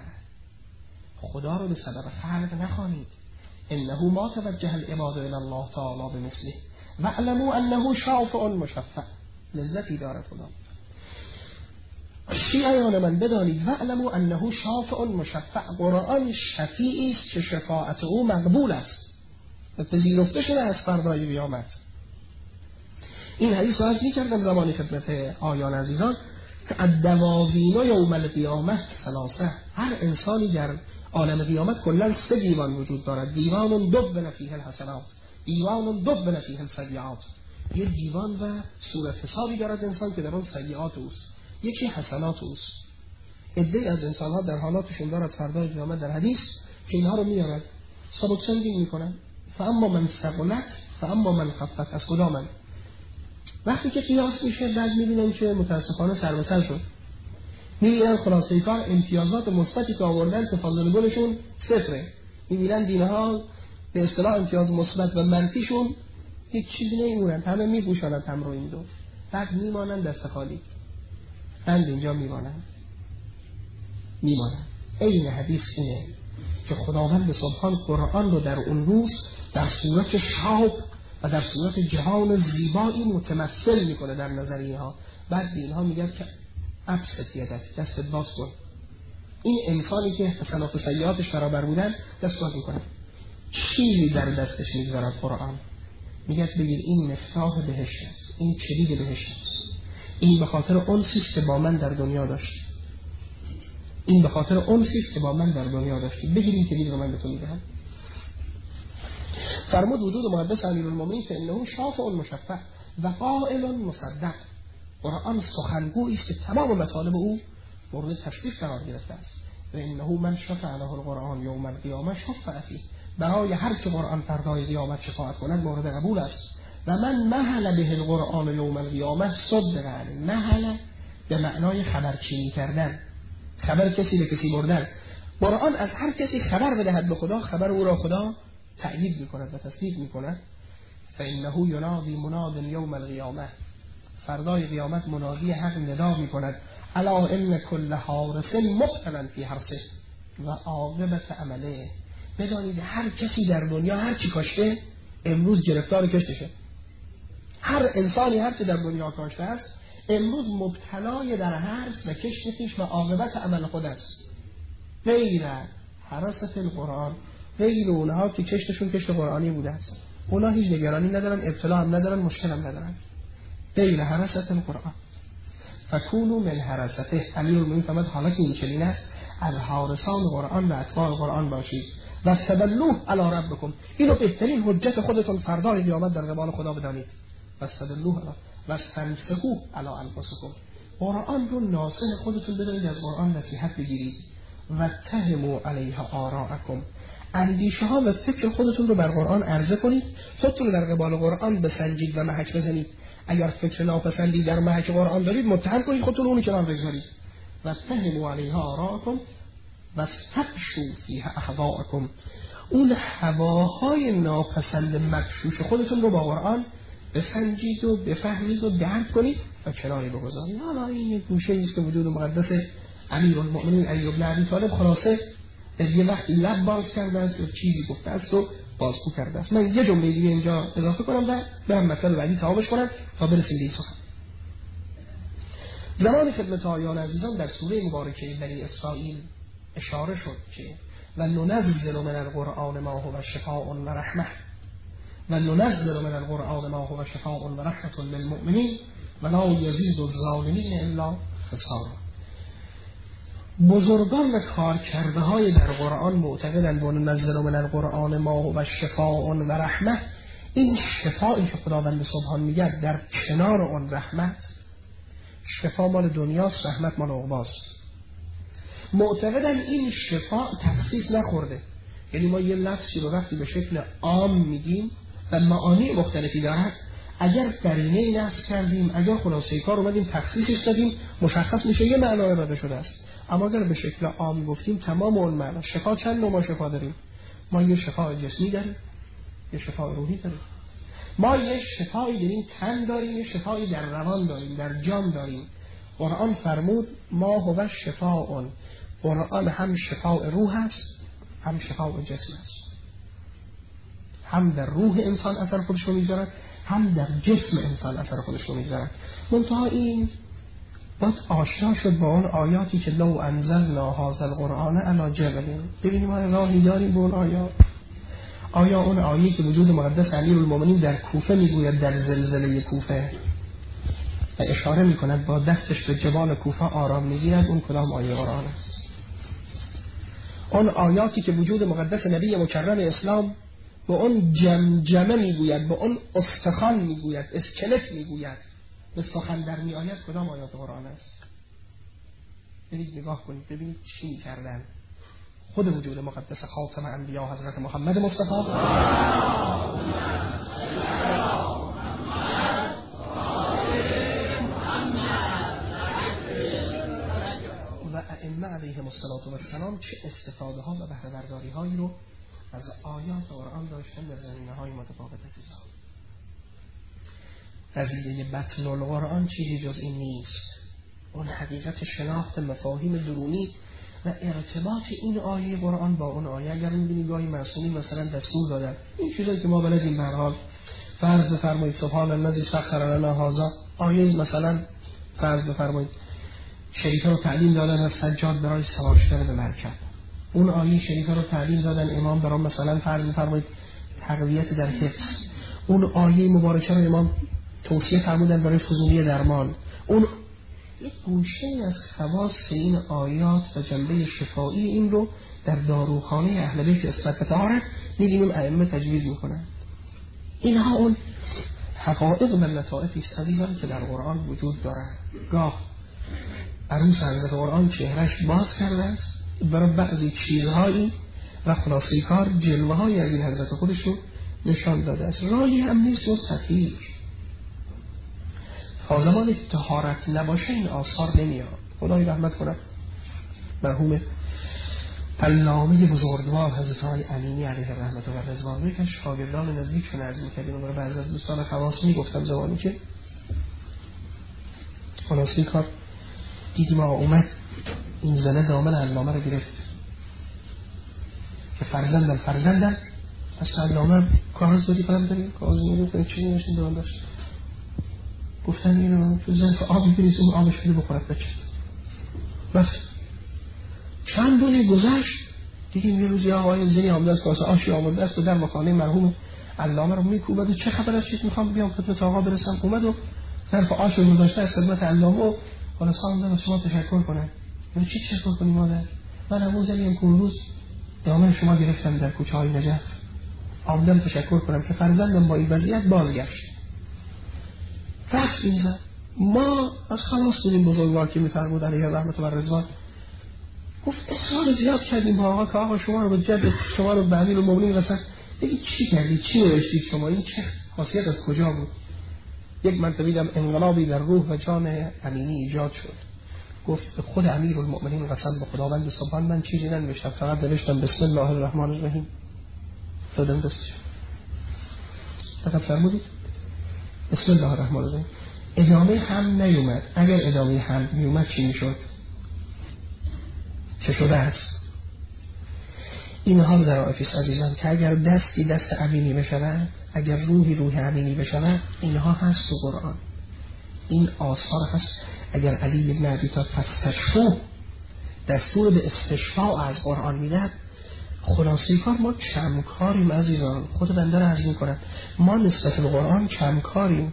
[SPEAKER 1] خدا رو به سبب خلق نخوانید. انه ما توجه العباد الى الله تعالی بمثله واعلموا انه شافع مشفع، لذتی دارد خدا. شیعیان من بدانید وعلموا انه شافع مشفع، قرآن شفیعی است که شفاعت او مقبول است و پذیرفته شده از فردای قیامت. این حدیث رو از می‌کردم زمانی خدمت آیان عزیزان که الدواوین یوم القیامه ثلاثه، هر انسانی در عالم قیامت کلا سه دیوان وجود دارد. دیوان دبن فیه الحسنات، دیوان دبن فیه السیئات. یه دیوان و صورت حسابی دارد انسان که در اون سیئات اوست، یکی حسنات اوست. عده‌ای از انسان‌ها در حالاتشون دارد فردای قیامت در حدیث که اینها رو میارد سبک سنگین میکنن. فاما من ثقلت فاما من خفت. از کدام من؟ وقتی که قیاس میشه بعد میبینن که متاسفانه سر به سر شد. میبینن خلاصه کار امتیازات مثبتی که آوردن تفاضل گلشون صفره. میبینن دینها به اصطلاح امتیاز مثبت و منفیشون هیچ چیزی نمیمونن، همه میپوشانند هم رو این دو، بعد میمانن دست خالی. بند اینجا میمانن میمانن این حدیث اینه که خداوند سبحان قرآن رو در اون روز در صورت شاب و در صورت جهان زیبایی متمثل میکنه در نظر اینها. بعد به اینها میگه که ابسط یدک، دست باز کن. این انسانی که حسنات و سیئاتش برابر بودن دست باز میکنه. چیزی در دستش میگذارد قرآن، میگه بگیر این مفتاح بهشت است، این کلید بهشت است، این به خاطر اون چیزی که با من در دنیا داشتی، این به خاطر اون چیزی که با من در دنیا داشتی، بگیر این کلید رو من به تو میدهم. فرمود وجود مقدس امیرالمومنین فانه شافع مشفع و قائل مصدق. قرآن سخنگویی است که تمام مطالب او مورد تصدیق قرار گرفته است. و انه من شفع له القرآن یوم القیامه شفع فیه، برای هر که قرآن فردای قیامت شفاعت کند مورد قبول است. و من محل به القرآن یوم القیامه صدق علی. محل به معنای خبرچینی کردن، خبر کسی به کسی بردن. قرآن از هر کسی خبر بدهد به خدا، خبر او را خدا تأیید میکند و تصدیق میکند. فانه ینادی مناد یوم القیامه، فردای قیامت منادی حق ندا میکند الا ان کل حارس مبتلا فی حرسه و عاقبت عمله. بدانید هر کسی در دنیا هر چی کاشته امروز گرفتار کشتشه. هر انسانی هر چی در دنیا کاشته است امروز مبتلای در حرس و کشتش و عاقبت عمل خود است. غیر حراسة القرآن، غیر اونها که کشتشون کشت قرآنی بوده است، اونا هیچ نگرانی ندارن، ابتلا هم ندارن، مشکل هم ندارن. غیر حراسة القرآن فکونوا من حراسته. امیرالمومنین فرمود حالا که این چنین است از حارسان قرآن و اتباع قرآن باشید. و استدلوه علی ربکم، اینو بهترین حجت خودتون فردای قیامت در قبال خدا بدانید. و استدلوه علی و استنصحوا علی انفسکم، قرآن رو ناصح خودتون بدانید، از قرآن نصیحت بگیرید. و اتهموا علیها آراءکم، اندیشه ها و فکر خودتون رو بر قرآن عرضه کنید، خودتون در قبال قرآن بسنجید و محک بزنید. اگر فکر ناپسندی در محک قرآن دارید متهم کنید خودتون، اونی کنار بگذارید. و اتهموا علیها آراءکم و استفشوا فیها اهواءکم، اون هواهای ناپسند مغشوش خودتون رو با قرآن بسنجید و بفهمید و درک کنید و کناری بگذارید. حالا این یک گوشه است که وجود مقدس امیرالمومنین علی بن ابی طالب خلاصه یه وقتی لب باز کرده است و چیزی گفته است و بازگو کرده است. من یه جمله دیگه اینجا اضافه کنم و برم مطلب بعدی تمامش کنم تا برسیم به این سخن. زمان خدمت آیان عزیزان در سوره مبارکه بنی اسرائیل اشاره شد که و ننزل من القرآن ما هو شفاء و رحمه و ننزل من القرآن ما هو شفاء و رحمة للمؤمنین و لا یزید الظالمین الا خسارا. بزرگان و کارکرده های در قرآن معتقدند و ننزل من القرآن ما هو شفاء و رحمه، این شفایی که خداوند سبحان میگه در کنار اون رحمت، شفا مال دنیاست، رحمت مال عقباست. معتقدن این شفا تخصیص نخورده، یعنی ما یه لفظی رو وقتی به شکل عام میگیم و معانی مختلفی دارد، اگر قرینه نصب کردیم، اگر خلاصه کار اومدیم تخصیصش دادیم، مشخص میشه یه معنا ارائه شده است. اما اگر به شکل عام گفتیم تمام اون معنا. شفا چند نوع ما شفا داریم؟ ما یه شفا جسمی داریم، یه شفا روحی داریم، ما یه شفایی داریم تن داریم، یه شفایی در روان داریم، در جان داریم. قرآن فرمود ما هو شفاء، قرآن هم شفاء روح است هم شفاء جسم است، هم در روح انسان اثر خودش رو میذارد هم در جسم انسان اثر خودش رو میذارد. منتها این باید آشنا شد با اون آیاتی که لو انزلنا هذا القرآن علی جبل. ببینیم آیا راهی داریم به اون آیات؟ آیا اون آیه که وجود مقدس امیرالمومنین در کوفه میگوید در زلزله کوفه و اشاره میکند با دستش به جبال کوفه آرام میگیرد، اون کدام آیه قرآن است؟ اون آیاتی که وجود مقدس نبی مکرم اسلام به اون جمجمه میگوید، به اون استخوان میگوید، اسکلت میگوید، به سخن در میآید، کدام آیات قرآن است؟ برید نگاه کنید ببینید چی میکردن خود وجود مقدس خاتم انبیا حضرت محمد مصطفی و ائمه علیهم السلام چه استفاده ها و بهره برداری هایی رو از آیات قرآن داشتن در زمینه های متفاوت حساب. قضیه بطن القرآن چیزی جز این نیست. اون حقیقت شناخت مفاهیم درونی و ارتباط این آیه قرآن با اون آیه. اگر می‌بینید گاهی معصومین مثلا دستور دادن این چیزایی که ما بلدیم، به هر حال فرض بفرمایید سبحان الذی سخر لنا هذا، آیه مثلا فرض بفرمایید شریفه رو تعلیم دادن از سجاد برای سوار شدن به مرکب، اون آیه شریفه رو تعلیم دادن امام برای مثلا فرض بفرمایید تقویت در حفظ، اون آیه مبارکه رو امام توصیه فرمودن برای فضولی درمان، اون یک گوشه از خواص این آیات و جنبه شفایی این رو در داروخانه اهل بیت اسمت و طهارت می‌بینیم ائمه تجویز میکنن. اینها اون حقایق و لطائفی سلیمن که در قرآن وجود دارند. گاه عروس حضرت قرآن چهرش باز کرده است برای بعضی چیزهایی و خلاصه کار جلوه های از این حضرت خودش رو نشان داده است. راهی هم نیست و سطحی. تا زمان طهارت نباشه این آثار نمیاد. خدای رحمت کنه مرحوم علامه بزرگوار حضرت های امینی علیه رحمت و رضوان رو که شاگردان نزدیکشون عرض می‌کردیم و بعضی از دوستان خواص میگفتم زمانی که خلاصه کار دیدیم آقا اومد این زنه دامن علامه رو گرفت که فرزندم فرزندم از علامه کاغذ دادی قلم داریم کاغذ میدونی چیزی نشون دارم داشت گفتن اینو تو ظرف آبی بریز اون آبش بده بخورد بچه. بس چند روزی گذشت دیدیم یه روزی آقای زنی آمده است کاسه آشی آمده است و در مخانه مرحوم علامه رو میکوبد و چه خبر است چیز میخوام بیام خدمت آقا برسم. اومد و ظرف آش رو گذاشته از خدمت علامه و خلاص آمدن از شما تشکر کنه. من چی تشکر کنی مادر؟ من همون زنیم که اون روز دامن شما گرفتم در کوچه های نجف آمدم تشکر کنم که فرزندم با این وضعیت بازگشت. رفت این زن. ما از خلاص بودیم بزرگوار که میفرمود علیه رحمت و رضوان گفت اصرار زیاد کردیم با آقا که آقا شما رو به جد شما رو به امیرالمومنین رسن بگید چی کردید چی نوشتید شما این چه خاصیت از کجا بود. یک مرتبه دیدم انقلابی در روح و جان امینی ایجاد شد. گفت به خود امیرالمومنین قسم به خداوند سبحان من چیزی ننوشتم فقط نوشتم بسم الله الرحمن الرحیم دادم دستش فقط فرمودید بسم الله الرحمن الرحیم. ادامه هم نیومد. اگر ادامه هم میومد چی میشد؟ چه شده است؟ اینها ظرافیست عزیزان که اگر دستی دست امینی بشود، اگر روحی روح امینی بشود، اینها هست تو قرآن. این آثار هست. اگر علی بن ابی طالب فاستشفوا دستور به استشفاء از قرآن میدهد، خلاصه کار ما کمکاریم عزیزان. خود بنده را عرض میکنم ما نسبت به قرآن کمکاریم.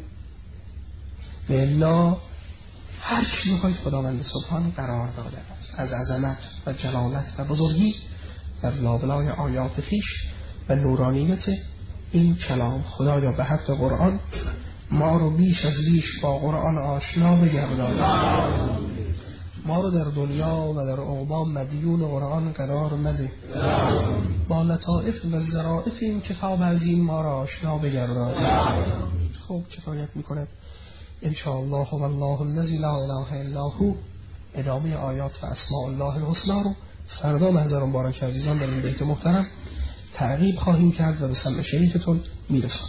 [SPEAKER 1] بالله هر چی میخواید خداوند سبحان قرار داده است از عظمت و جلالت و بزرگی در لابلای آیات خویش و نورانیت این کلام. خدایا به حق قرآن ما رو بیش از بیش با قرآن آشنا بگردان، ما رو در دنیا و در عقبا مدیون قرآن قرار مده، با لطائف و ظرائف این کتاب عظیم ما را آشنا بگردان. خب کفایت میکند انشاءالله والله الذی لا اله الا هو ادامه آیات و اسماء الله الحسنا رو فردا محضر مبارک عزیزان در این بیت محترم تعقیب خواهیم کرد و به سمع شریفتون میرسیم.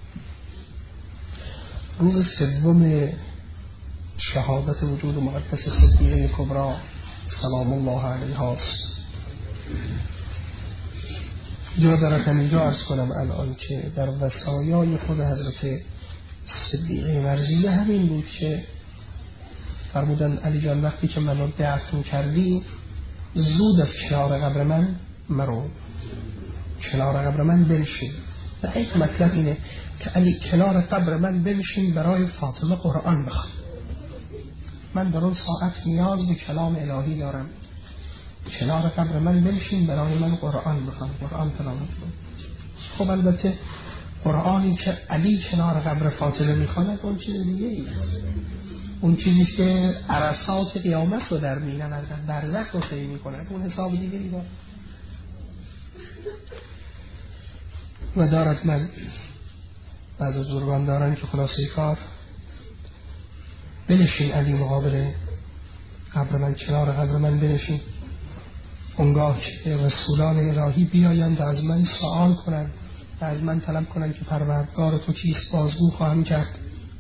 [SPEAKER 1] روز سوم شهادت وجود مقدس صدیقه کبری سلام الله علیها است. جا دارم اینجا عرض کنم الان که در وصایای خود حضرت صدیقه مرضیه همین بود که فرمودن علی جان وقتی که منو دفن کردی زود از کنار قبر من مرو، کنار قبر من بنشین. و یک مطلب اینه که علی کنار قبر من بنشین برای فاطمه قرآن بخوان. من در اون ساعت نیاز به کلام الهی دارم، کنار قبر من بنشین برای من قرآن بخوان، قرآن تلاوت کن. خب البته قرآنی که علی کنار قبر فاطمه میخواند اون چیز دیگه ای، اون چیزی که عرصات قیامت رو در مینوردن، برزخ رو طی میکنن، اون حساب دیگه ای دارد. و دارد من بعض از بزرگان دارن که خلاصه کار بنشین علی مقابل قبر من، کنار قبر من بنشین، اونگاه که رسولان الهی بیایند از من سوال کنند و از من طلب کنند که پروردگار تو کیست، بازگو خواهم کرد.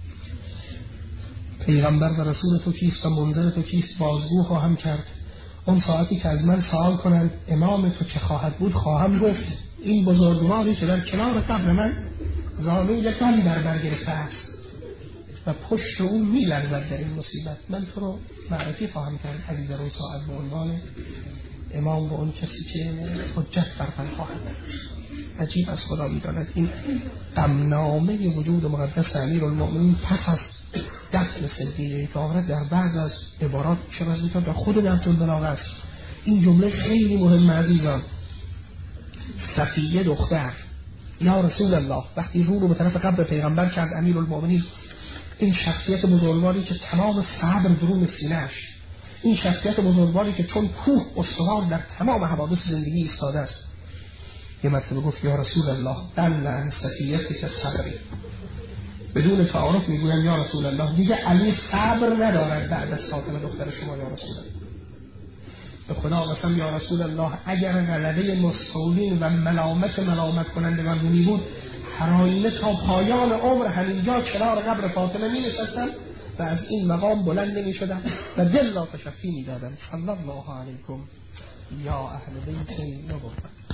[SPEAKER 1] پیغمبر و رسول تو کیست و منذر تو کیست، بازگو خواهم کرد. اون ساعتی که از من سوال کنند امام تو که خواهد بود، خواهم گفت این بزرگواری که در کنار قبر من زانوی یکم در بر گرفته است و پشت اون می لرزد در این مصیبت، من تو رو معرفی خواهم کرد علی در اون ساعت به عنوان امام و اون کسی که حجت بر من خواهد. عجیب از خدا می داند این غمنامه وجود مقدس امیرالمؤمنین پس از دفن صدیقه طاهره در بعض از عبارات شبه میتونه در خود نهج البلاغه است. این جمله خیلی مهم عزیزان. صفیه دختر یا رسول الله وقتی رو رو به طرف قبر پیغمبر کرد امیرالمؤمنین، این شخصیت بزرگواری که تمام صبر درون سینه‌اش، این شخصیت بزرگواری که چون کوه استوار در تمام حوادث زندگی ایستاده است، یه مرتبه گفت یا رسول الله دل عن صفیتی که صبری، بدون تعارف میگویم یا رسول الله دیگه علی صبر ندارد بعد از فاطمه دختر شما یا رسول الله. به خدا قسم یا رسول الله اگر غلبه مسئولین و ملامت ملامت کنندگان می بود، هر آینه تا پایان عمر همینجا کنار قبر فاطمه می نشستم و از این مقام بلند نمی شدم و دل را تشفی می دادم. صلی الله علیکم یا اهل بیت نبوت.